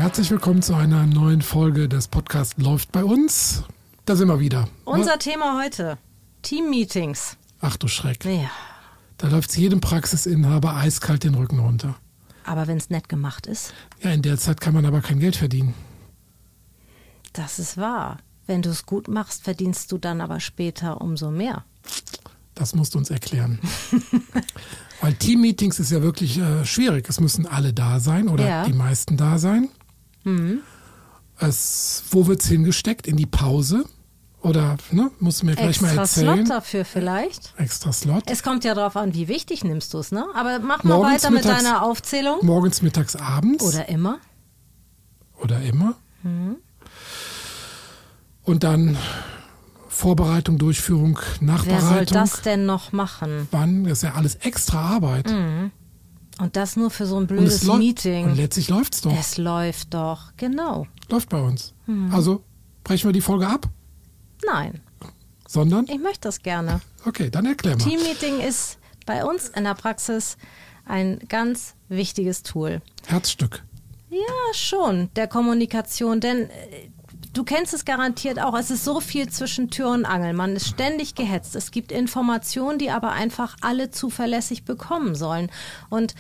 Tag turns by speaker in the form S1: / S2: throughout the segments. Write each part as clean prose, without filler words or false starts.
S1: Herzlich willkommen zu einer neuen Folge des Podcasts Läuft bei uns. Da sind wir wieder.
S2: Unser Thema heute, Teammeetings.
S1: Ach du Schreck.
S2: Ja.
S1: Da läuft es jedem Praxisinhaber eiskalt den Rücken runter.
S2: Aber wenn es nett gemacht ist?
S1: Ja, in der Zeit kann man aber kein Geld verdienen.
S2: Das ist wahr. Wenn du es gut machst, verdienst du dann aber später umso mehr.
S1: Das musst du uns erklären. Weil Teammeetings ist ja wirklich schwierig. Es müssen alle da sein oder die meisten da sein.
S2: Mhm.
S1: Wo wird es hingesteckt? In die Pause? Oder musst du mir gleich mal erzählen?
S2: Extra Slot dafür vielleicht.
S1: Extra Slot.
S2: Es kommt ja darauf an, wie wichtig nimmst du es, ne? Aber mach mal weiter mit deiner Aufzählung.
S1: Morgens, mittags, abends.
S2: Oder immer.
S1: Mhm. Und dann Vorbereitung, Durchführung, Nachbereitung.
S2: Wer soll das denn noch machen?
S1: Wann? Das ist ja alles extra Arbeit.
S2: Mhm. Und das nur für so ein blödes Meeting.
S1: Und letztlich läuft es doch.
S2: Es läuft doch, genau.
S1: Läuft bei uns. Also brechen wir die Folge ab?
S2: Nein.
S1: Sondern?
S2: Ich möchte das gerne.
S1: Okay, dann erklär mal.
S2: Teammeeting ist bei uns in der Praxis ein ganz wichtiges Tool.
S1: Herzstück.
S2: Ja, schon, der Kommunikation, denn du kennst es garantiert auch, es ist so viel zwischen Tür und Angel, man ist ständig gehetzt, es gibt Informationen, die aber einfach alle zuverlässig bekommen sollen. Und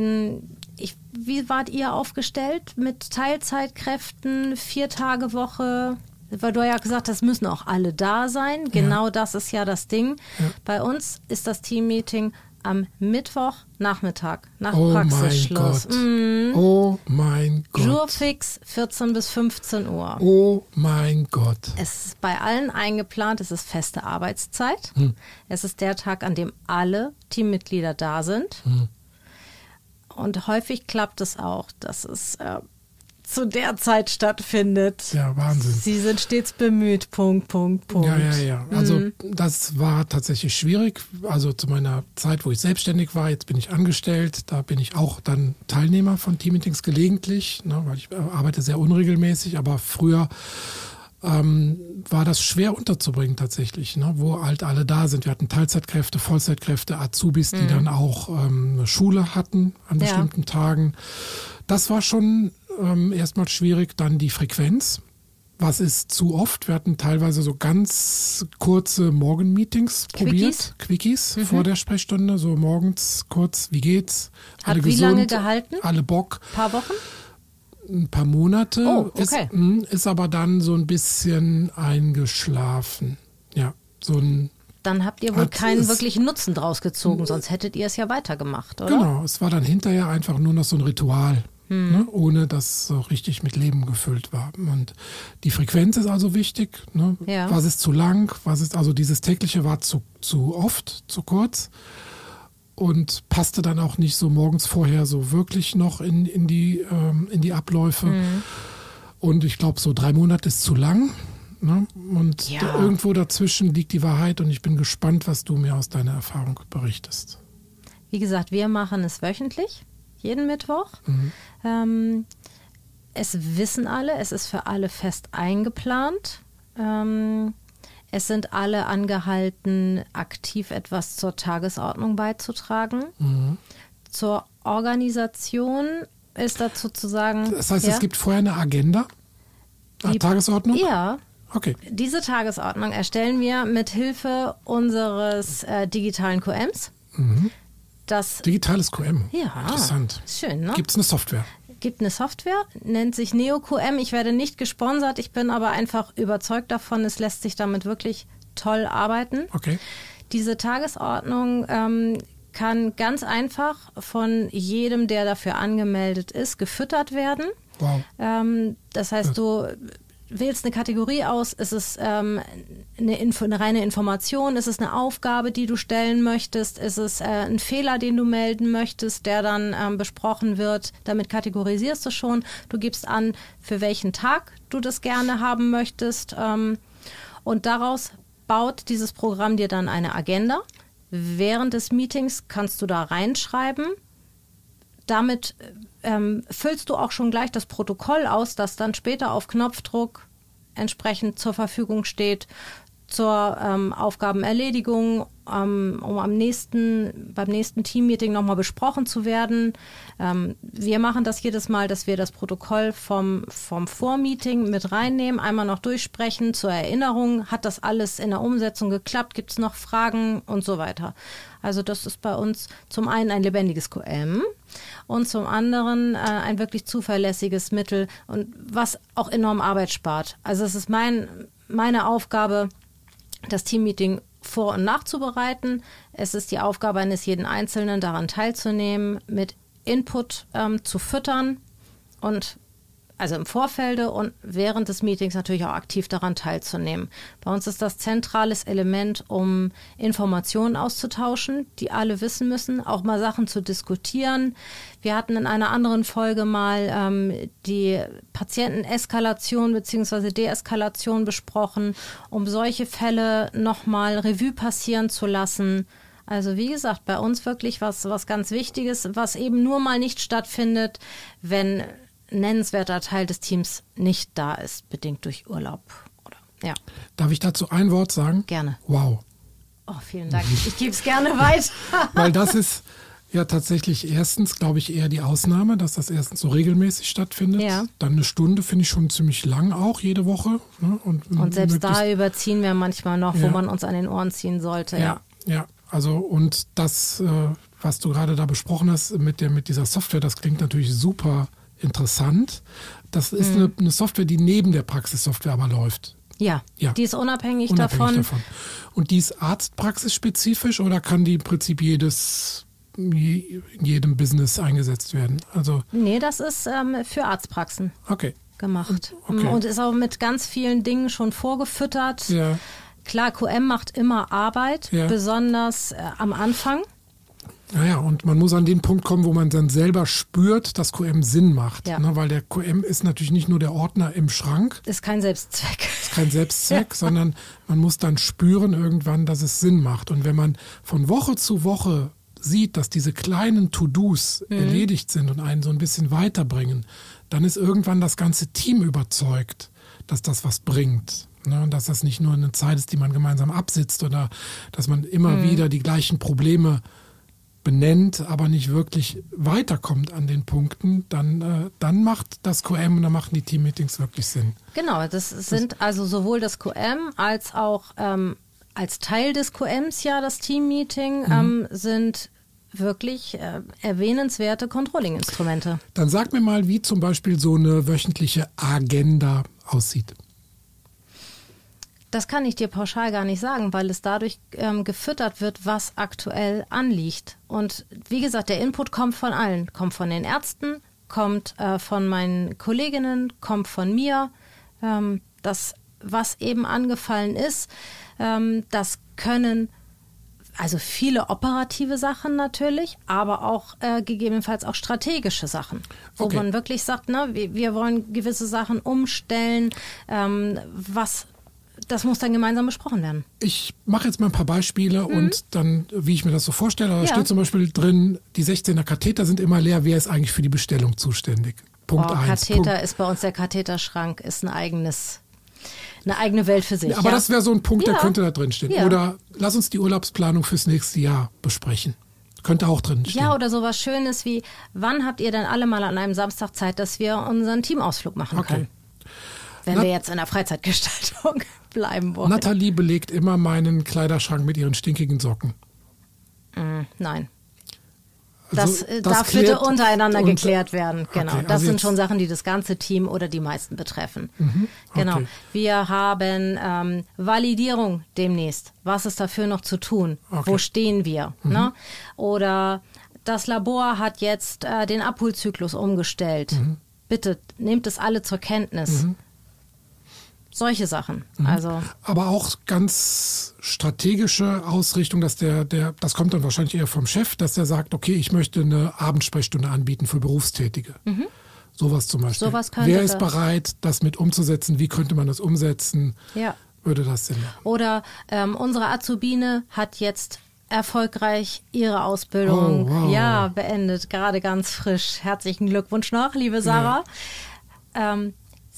S2: wie wart ihr aufgestellt mit Teilzeitkräften, 4-Tage-Woche? Weil du ja gesagt hast, müssen auch alle da sein. Genau das ist ja das Ding. Ja. Bei uns ist das Teammeeting am Mittwochnachmittag nach Praxisschluss.
S1: Oh mein Gott.
S2: Jurfix 14 bis 15 Uhr.
S1: Oh mein Gott.
S2: Es ist bei allen eingeplant, es ist feste Arbeitszeit. Es ist der Tag, an dem alle Teammitglieder da sind. Und häufig klappt es auch, dass es zu der Zeit stattfindet.
S1: Ja, Wahnsinn.
S2: Sie sind stets bemüht, ..
S1: Ja. Also das war tatsächlich schwierig. Also zu meiner Zeit, wo ich selbstständig war, jetzt bin ich angestellt, da bin ich auch dann Teilnehmer von Teammeetings gelegentlich, weil ich arbeite sehr unregelmäßig, aber früher war das schwer unterzubringen tatsächlich, wo halt alle da sind. Wir hatten Teilzeitkräfte, Vollzeitkräfte, Azubis, die dann auch eine Schule hatten an bestimmten Tagen. Das war schon erstmal schwierig. Dann die Frequenz. Was ist zu oft? Wir hatten teilweise so ganz kurze Morgenmeetings probiert. Quickies vor der Sprechstunde. So morgens kurz, wie geht's?
S2: Hat alle wie gesund, lange gehalten?
S1: Alle Bock.
S2: Ein paar Wochen?
S1: Ein paar Monate.
S2: Oh, okay.
S1: Ist aber dann so ein bisschen eingeschlafen. Ja,
S2: Dann habt ihr wohl keinen wirklichen Nutzen draus gezogen, sonst hättet ihr es ja weitergemacht, oder?
S1: Genau, es war dann hinterher einfach nur noch so ein Ritual. Ohne dass es so richtig mit Leben gefüllt war. Und die Frequenz ist also wichtig. Ja. Was ist zu lang? Also dieses tägliche war zu oft, zu kurz und passte dann auch nicht so morgens vorher so wirklich noch in die Abläufe. Und ich glaube, so 3 Monate ist zu lang. Und irgendwo dazwischen liegt die Wahrheit und ich bin gespannt, was du mir aus deiner Erfahrung berichtest.
S2: Wie gesagt, wir machen es wöchentlich. Jeden Mittwoch. Es wissen alle, es ist für alle fest eingeplant. Es sind alle angehalten, aktiv etwas zur Tagesordnung beizutragen. Zur Organisation ist dazu zu sagen...
S1: Das heißt, es gibt vorher eine Agenda? Eine Tagesordnung?
S2: Ja.
S1: Okay.
S2: Diese Tagesordnung erstellen wir mit Hilfe unseres digitalen QMs.
S1: Digitales QM.
S2: Ja,
S1: interessant.
S2: Schön, ne?
S1: Gibt es eine Software?
S2: Gibt eine Software, nennt sich NeoQM. Ich werde nicht gesponsert, ich bin aber einfach überzeugt davon, es lässt sich damit wirklich toll arbeiten.
S1: Okay.
S2: Diese Tagesordnung kann ganz einfach von jedem, der dafür angemeldet ist, gefüttert werden.
S1: Wow.
S2: Das heißt, du wählst eine Kategorie aus, ist es eine reine Information, ist es eine Aufgabe, die du stellen möchtest, ist es ein Fehler, den du melden möchtest, der dann besprochen wird, damit kategorisierst du schon, du gibst an, für welchen Tag du das gerne haben möchtest und daraus baut dieses Programm dir dann eine Agenda. Während des Meetings kannst du da reinschreiben, damit füllst du auch schon gleich das Protokoll aus, das dann später auf Knopfdruck entsprechend zur Verfügung steht. zur Aufgabenerledigung, um beim nächsten Teammeeting nochmal besprochen zu werden. Wir machen das jedes Mal, dass wir das Protokoll vom Vormeeting mit reinnehmen, einmal noch durchsprechen zur Erinnerung. Hat das alles in der Umsetzung geklappt? Gibt es noch Fragen und so weiter? Also das ist bei uns zum einen ein lebendiges QM und zum anderen ein wirklich zuverlässiges Mittel und was auch enorm Arbeit spart. Also es ist meine Aufgabe, das Teammeeting vor- und nachzubereiten. Es ist die Aufgabe eines jeden Einzelnen, daran teilzunehmen, mit Input zu füttern und also im Vorfelde und während des Meetings natürlich auch aktiv daran teilzunehmen. Bei uns ist das zentrales Element, um Informationen auszutauschen, die alle wissen müssen, auch mal Sachen zu diskutieren. Wir hatten in einer anderen Folge mal die Patienteneskalation bzw. Deeskalation besprochen, um solche Fälle nochmal Revue passieren zu lassen. Also wie gesagt, bei uns wirklich was ganz Wichtiges, was eben nur mal nicht stattfindet, wenn nennenswerter Teil des Teams nicht da ist, bedingt durch Urlaub. Ja.
S1: Darf ich dazu ein Wort sagen?
S2: Gerne.
S1: Wow.
S2: Oh, vielen Dank. Ich gebe es gerne weiter.
S1: Weil das ist ja tatsächlich erstens, glaube ich, eher die Ausnahme, dass das erstens so regelmäßig stattfindet.
S2: Ja.
S1: Dann eine Stunde finde ich schon ziemlich lang auch, jede Woche. Ne?
S2: Und selbst da überziehen wir manchmal noch, wo man uns an den Ohren ziehen sollte.
S1: Ja. Also und das, was du gerade da besprochen hast mit dieser Software, das klingt natürlich super interessant. Das ist eine Software, die neben der Praxissoftware aber läuft.
S2: Ja, die ist unabhängig davon.
S1: Und die ist arztpraxisspezifisch oder kann die im Prinzip in jedem Business eingesetzt werden? Also
S2: nee, das ist für Arztpraxen gemacht.
S1: Okay.
S2: Und ist auch mit ganz vielen Dingen schon vorgefüttert.
S1: Ja.
S2: Klar, QM macht immer Arbeit, besonders am Anfang.
S1: Naja, und man muss an den Punkt kommen, wo man dann selber spürt, dass QM Sinn macht.
S2: Ja.
S1: Ne? Weil der QM ist natürlich nicht nur der Ordner im Schrank.
S2: Ist kein Selbstzweck.
S1: Ist kein Selbstzweck, sondern man muss dann spüren irgendwann, dass es Sinn macht. Und wenn man von Woche zu Woche sieht, dass diese kleinen To-Dos erledigt sind und einen so ein bisschen weiterbringen, dann ist irgendwann das ganze Team überzeugt, dass das was bringt. Ne? Und dass das nicht nur eine Zeit ist, die man gemeinsam absitzt oder dass man immer wieder die gleichen Probleme benennt, aber nicht wirklich weiterkommt an den Punkten, dann macht das QM und dann machen die Teammeetings wirklich Sinn.
S2: Genau, das sind also sowohl das QM als auch als Teil des QMs das Teammeeting sind wirklich erwähnenswerte Controlling-Instrumente.
S1: Dann sag mir mal, wie zum Beispiel so eine wöchentliche Agenda aussieht.
S2: Das kann ich dir pauschal gar nicht sagen, weil es dadurch gefüttert wird, was aktuell anliegt. Und wie gesagt, der Input kommt von allen. Kommt von den Ärzten, kommt von meinen Kolleginnen, kommt von mir. Das, was eben angefallen ist, das können also viele operative Sachen natürlich, aber auch gegebenenfalls auch strategische Sachen, wo man wirklich sagt, ne, wir wollen gewisse Sachen umstellen, das muss dann gemeinsam besprochen werden.
S1: Ich mache jetzt mal ein paar Beispiele und dann, wie ich mir das so vorstelle, da steht zum Beispiel drin, die 16er Katheter sind immer leer, wer ist eigentlich für die Bestellung zuständig? Punkt 1.
S2: Katheter ist bei uns, der Katheterschrank ist eine eigene Welt für sich.
S1: Aber das wäre so ein Punkt, der könnte da drin stehen. Ja. Oder lass uns die Urlaubsplanung fürs nächste Jahr besprechen. Könnte auch drin stehen.
S2: Ja, oder sowas Schönes wie, wann habt ihr denn alle mal an einem Samstag Zeit, dass wir unseren Teamausflug machen können? Wenn wir jetzt in der Freizeitgestaltung bleiben wollen.
S1: Nathalie belegt immer meinen Kleiderschrank mit ihren stinkigen Socken.
S2: Nein.
S1: Also,
S2: das darf bitte untereinander geklärt werden. Genau.
S1: Okay,
S2: das sind schon Sachen, die das ganze Team oder die meisten betreffen. Genau. Wir haben Validierung demnächst. Was ist dafür noch zu tun? Wo stehen wir? Ne? Oder das Labor hat jetzt den Abholzyklus umgestellt. Bitte nehmt es alle zur Kenntnis. Solche Sachen. Also.
S1: Aber auch ganz strategische Ausrichtung, dass das kommt dann wahrscheinlich eher vom Chef, dass der sagt, okay, ich möchte eine Abendsprechstunde anbieten für Berufstätige. Sowas zum Beispiel. Wer ist bereit, das mit umzusetzen? Wie könnte man das umsetzen?
S2: Ja.
S1: Würde das Sinn machen?
S2: Oder unsere Azubine hat jetzt erfolgreich ihre Ausbildung beendet, gerade ganz frisch. Herzlichen Glückwunsch noch, liebe Sarah.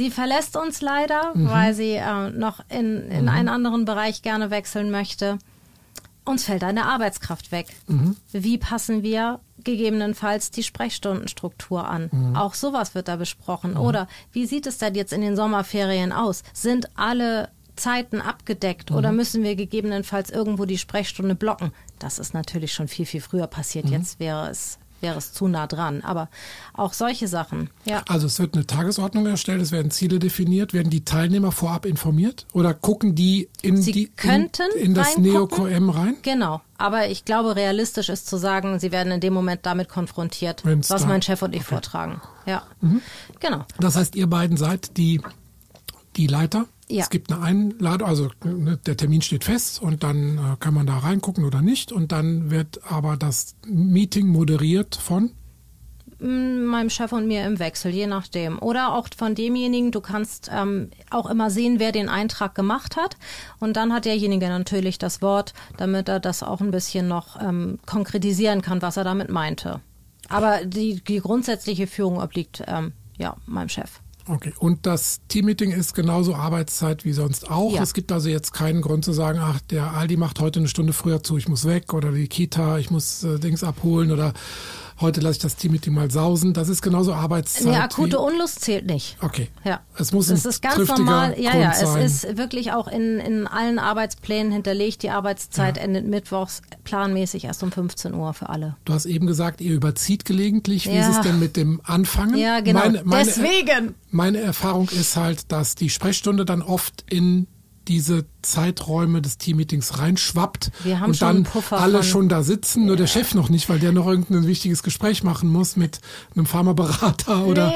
S2: Sie verlässt uns leider, weil sie noch in einen anderen Bereich gerne wechseln möchte. Uns fällt eine Arbeitskraft weg. Wie passen wir gegebenenfalls die Sprechstundenstruktur an? Auch sowas wird da besprochen. Oder wie sieht es denn jetzt in den Sommerferien aus? Sind alle Zeiten abgedeckt oder müssen wir gegebenenfalls irgendwo die Sprechstunde blocken? Das ist natürlich schon viel, viel früher passiert. Jetzt wäre es zu nah dran. Aber auch solche Sachen. Ja.
S1: Also es wird eine Tagesordnung erstellt, es werden Ziele definiert. Werden die Teilnehmer vorab informiert? Oder gucken die in das NeoQM rein?
S2: Genau. Aber ich glaube, realistisch ist zu sagen, sie werden in dem Moment damit konfrontiert, was mein Chef und ich vortragen. Ja, genau.
S1: Das heißt, ihr beiden seid die Leiter?
S2: Ja.
S1: Es gibt eine Einladung, also der Termin steht fest und dann kann man da reingucken oder nicht. Und dann wird aber das Meeting moderiert von?
S2: Meinem Chef und mir im Wechsel, je nachdem. Oder auch von demjenigen, du kannst auch immer sehen, wer den Eintrag gemacht hat. Und dann hat derjenige natürlich das Wort, damit er das auch ein bisschen noch konkretisieren kann, was er damit meinte. Aber die grundsätzliche Führung obliegt meinem Chef.
S1: Okay, und das Teammeeting ist genauso Arbeitszeit wie sonst auch.
S2: Ja.
S1: Es gibt also jetzt keinen Grund zu sagen, ach, der Aldi macht heute eine Stunde früher zu, ich muss weg, oder die Kita, ich muss Dings abholen, oder heute lasse ich das Teammeeting mal sausen. Das ist genauso Arbeitszeit.
S2: Nee, akute Unlust zählt nicht.
S1: Okay.
S2: Ja.
S1: Es muss
S2: das ist ganz normal.
S1: Grund sein.
S2: Es ist wirklich auch in allen Arbeitsplänen hinterlegt. Die Arbeitszeit endet mittwochs planmäßig erst um 15 Uhr für alle.
S1: Du hast eben gesagt, ihr überzieht gelegentlich. Wie ist es denn mit dem Anfangen?
S2: Ja, genau. Deswegen.
S1: Meine Erfahrung ist halt, dass die Sprechstunde dann oft in diese Zeiträume des Teammeetings reinschwappt und dann alle schon da sitzen, nur der Chef noch nicht, weil der noch irgendein wichtiges Gespräch machen muss mit einem Pharmaberater oder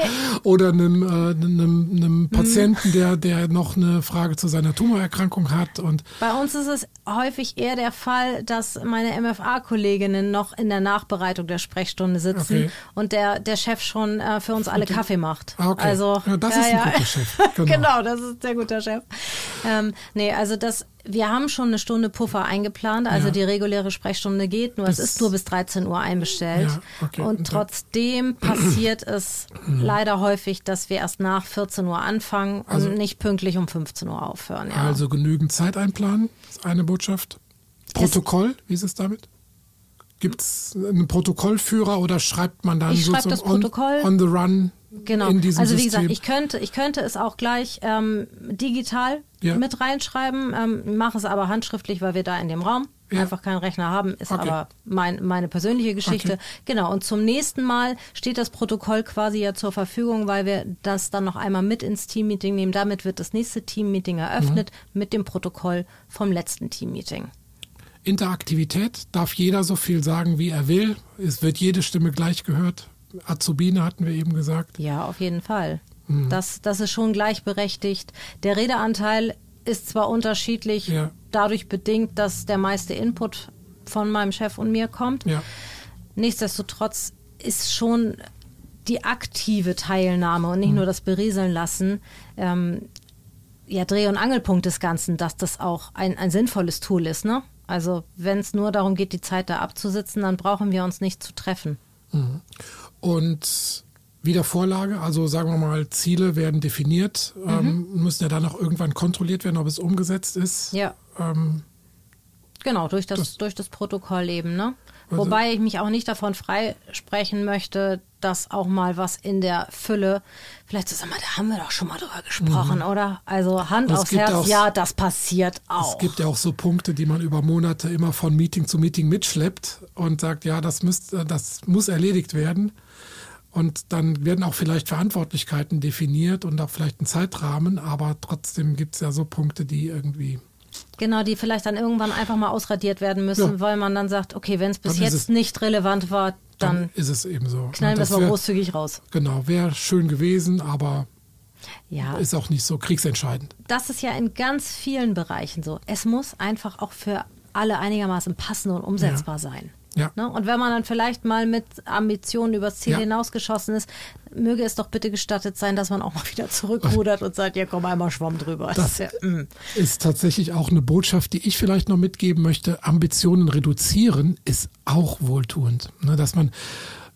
S1: einem Patienten, der noch eine Frage zu seiner Tumorerkrankung hat. Und
S2: bei uns ist es häufig eher der Fall, dass meine MFA-Kolleginnen noch in der Nachbereitung der Sprechstunde sitzen und der Chef schon für uns alle Kaffee macht.
S1: Okay.
S2: Also,
S1: das ist ein guter Chef.
S2: Genau, das ist ein sehr guter Chef. Wir haben schon eine Stunde Puffer eingeplant, also die reguläre Sprechstunde geht, nur es ist nur bis 13 Uhr einbestellt. Ja, okay. Und trotzdem passiert es leider häufig, dass wir erst nach 14 Uhr anfangen und nicht pünktlich um 15 Uhr aufhören. Ja.
S1: Also genügend Zeit einplanen, ist eine Botschaft. Protokoll, wie ist es damit? Gibt es einen Protokollführer oder schreibt man dann
S2: sozusagen das Protokoll
S1: on the run?
S2: Genau,
S1: in diesem
S2: also wie
S1: System?
S2: gesagt, ich könnte es auch gleich digital mit reinschreiben, mache es aber handschriftlich, weil wir da in dem Raum einfach keinen Rechner haben, ist aber meine persönliche Geschichte. Okay. Genau, und zum nächsten Mal steht das Protokoll quasi ja zur Verfügung, weil wir das dann noch einmal mit ins Teammeeting nehmen. Damit wird das nächste Teammeeting eröffnet mit dem Protokoll vom letzten Teammeeting.
S1: Interaktivität, darf jeder so viel sagen, wie er will. Es wird jede Stimme gleich gehört. Azubine hatten wir eben gesagt.
S2: Ja, auf jeden Fall. Das ist schon gleichberechtigt. Der Redeanteil ist zwar unterschiedlich, dadurch bedingt, dass der meiste Input von meinem Chef und mir kommt. Ja. Nichtsdestotrotz ist schon die aktive Teilnahme und nicht nur das Berieseln lassen, Dreh- und Angelpunkt des Ganzen, dass das auch ein sinnvolles Tool ist. Ne? Also wenn es nur darum geht, die Zeit da abzusitzen, dann brauchen wir uns nicht zu treffen.
S1: Und wieder Vorlage, also sagen wir mal, Ziele werden definiert, müssen ja dann auch irgendwann kontrolliert werden, ob es umgesetzt ist.
S2: Ja. Genau, durch das Protokoll eben, ne? Also, wobei ich mich auch nicht davon freisprechen möchte, dass auch mal was in der Fülle, vielleicht so, da haben wir doch schon mal drüber gesprochen, oder? Also Hand aufs Herz, das passiert auch.
S1: Es gibt ja auch so Punkte, die man über Monate immer von Meeting zu Meeting mitschleppt und sagt, das muss erledigt werden. Und dann werden auch vielleicht Verantwortlichkeiten definiert und auch vielleicht ein Zeitrahmen, aber trotzdem gibt es ja so Punkte, die irgendwie...
S2: Genau, die vielleicht dann irgendwann einfach mal ausradiert werden müssen, weil man dann sagt, okay, wenn es bis jetzt nicht relevant war, dann
S1: ist es eben so.
S2: Knallen wir es mal großzügig raus.
S1: Genau, wäre schön gewesen, aber ist auch nicht so kriegsentscheidend.
S2: Das ist ja in ganz vielen Bereichen so. Es muss einfach auch für alle einigermaßen passend und umsetzbar sein. Ja. Ne? Und wenn man dann vielleicht mal mit Ambitionen übers Ziel hinausgeschossen ist, möge es doch bitte gestattet sein, dass man auch mal wieder zurückrudert und sagt, komm, einmal Schwamm drüber.
S1: Das ist tatsächlich auch eine Botschaft, die ich vielleicht noch mitgeben möchte. Ambitionen reduzieren ist auch wohltuend. Ne? Dass man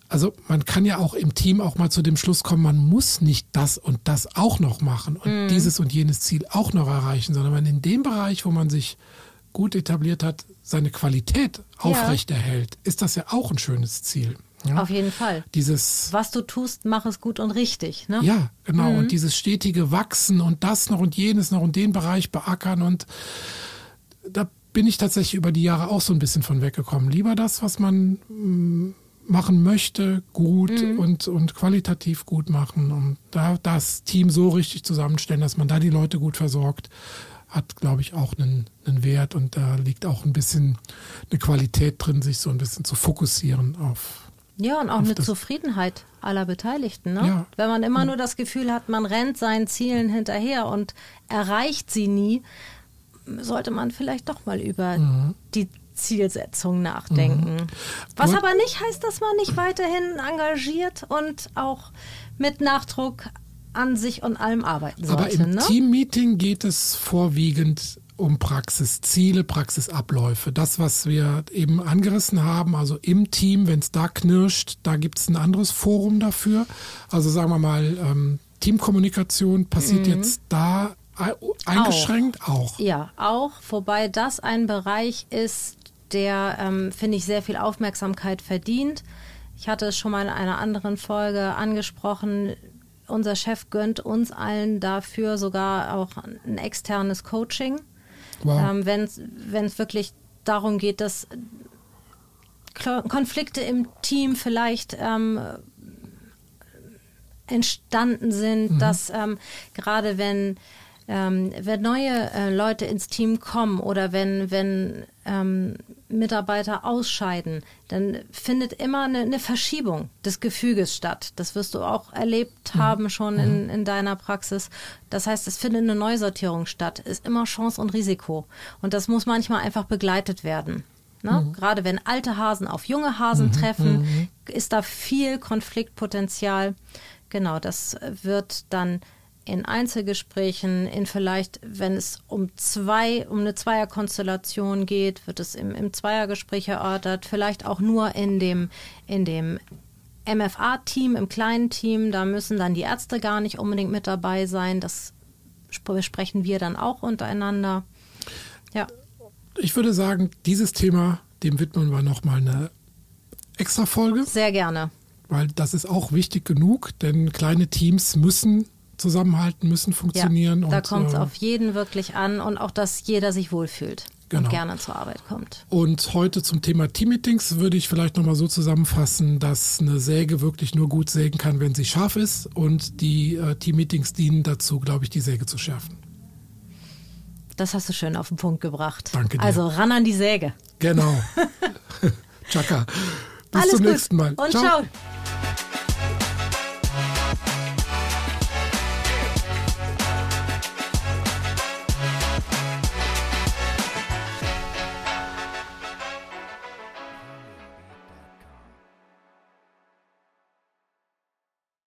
S1: Also man kann ja auch im Team auch mal zu dem Schluss kommen, man muss nicht das und das auch noch machen und dieses und jenes Ziel auch noch erreichen, sondern man in dem Bereich, wo man sich gut etabliert hat, seine Qualität aufrechterhält, ist das ja auch ein schönes Ziel. Ja?
S2: Auf jeden Fall. Was du tust, mach es gut und richtig. Ne?
S1: Ja, genau. Und dieses stetige Wachsen und das noch und jenes noch und den Bereich beackern, und da bin ich tatsächlich über die Jahre auch so ein bisschen von weggekommen. Lieber das, was man machen möchte, gut und qualitativ gut machen. Und da das Team so richtig zusammenstellen, dass man da die Leute gut versorgt, hat, glaube ich, auch einen Wert. Und da liegt auch ein bisschen eine Qualität drin, sich so ein bisschen zu fokussieren auf.
S2: Ja, und auch eine Zufriedenheit aller Beteiligten. Ne?
S1: Ja.
S2: Wenn man immer nur das Gefühl hat, man rennt seinen Zielen hinterher und erreicht sie nie, sollte man vielleicht doch mal über die Zielsetzung nachdenken. Was aber nicht heißt, dass man nicht weiterhin engagiert und auch mit Nachdruck an sich und allem arbeiten sollte.
S1: Aber im Teammeeting geht es vorwiegend um Praxisziele, Praxisabläufe. Das, was wir eben angerissen haben, also im Team, wenn es da knirscht, da gibt es ein anderes Forum dafür. Also sagen wir mal, Teamkommunikation passiert jetzt da eingeschränkt auch.
S2: Ja, auch. Wobei das ein Bereich ist, der, finde ich, sehr viel Aufmerksamkeit verdient. Ich hatte es schon mal in einer anderen Folge angesprochen. Unser Chef gönnt uns allen dafür sogar auch ein externes Coaching. Wow. Wenn es wirklich darum geht, dass Konflikte im Team vielleicht entstanden sind, dass gerade wenn neue Leute ins Team kommen oder wenn Mitarbeiter ausscheiden, dann findet immer eine Verschiebung des Gefüges statt. Das wirst du auch erlebt haben schon in deiner Praxis. Das heißt, es findet eine Neusortierung statt. Ist immer Chance und Risiko. Und das muss manchmal einfach begleitet werden. Ne? Gerade wenn alte Hasen auf junge Hasen treffen, ist da viel Konfliktpotenzial. Genau, das wird dann in Einzelgesprächen, in vielleicht, wenn es um eine Zweierkonstellation geht, wird es im Zweiergespräch erörtert, vielleicht auch nur in dem MFA-Team, im kleinen Team, da müssen dann die Ärzte gar nicht unbedingt mit dabei sein, das besprechen wir dann auch untereinander. Ja.
S1: Ich würde sagen, dieses Thema, dem widmen wir nochmal eine extra Folge.
S2: Sehr gerne.
S1: Weil das ist auch wichtig genug, denn kleine Teams müssen zusammenhalten, müssen funktionieren.
S2: Ja, da kommt es auf jeden wirklich an und auch, dass jeder sich wohlfühlt und gerne zur Arbeit kommt.
S1: Und heute zum Thema Teammeetings würde ich vielleicht nochmal so zusammenfassen, dass eine Säge wirklich nur gut sägen kann, wenn sie scharf ist, und die Teammeetings dienen dazu, glaube ich, die Säge zu schärfen.
S2: Das hast du schön auf den Punkt gebracht.
S1: Danke dir.
S2: Also ran an die Säge.
S1: Genau. Tschakka. Bis zum nächsten Mal.
S2: Und ciao.